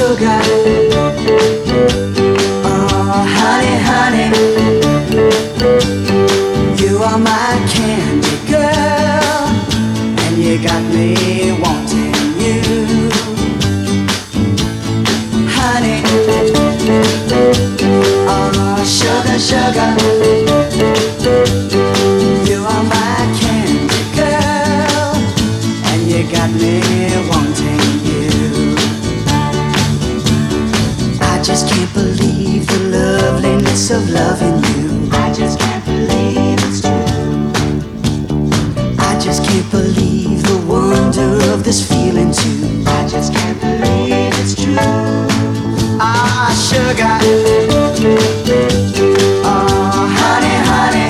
sugar. Oh, honey, honey, you are my candy girl, and you got me wanting you. Honey, oh, sugar, sugar, you are my candy girl, and you got me wanting you. I just can't believe the loveliness of loving you. I just can't believe it's true. I just can't believe the wonder of this feeling too. I just can't believe it's true. Ah, sugar. Oh, honey, honey,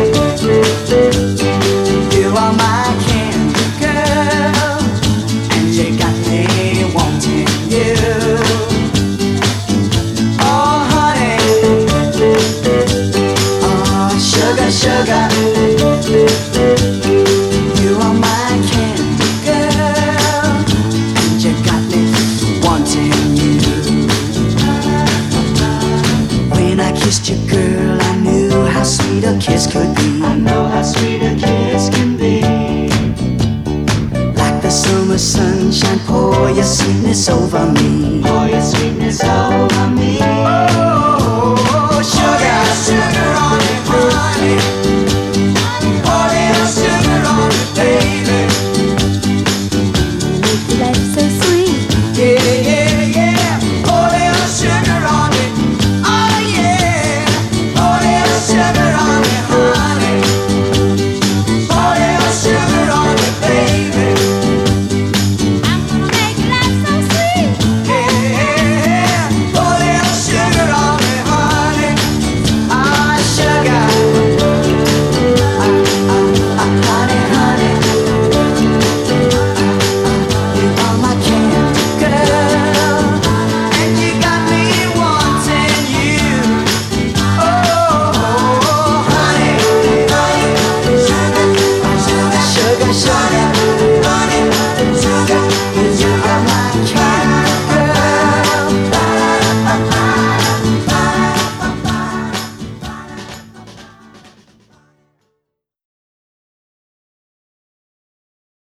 you are my candy girl, and you got me wanting you. Oh, honey, oh, sugar, sugar, you are my candy girl, and you got me wanting you. When I kissed you, girl, I knew how sweet a kiss could be. I know how sweet a kiss can be. Like the summer sunshine, pour your sweetness over me. Pour your sweetness over me.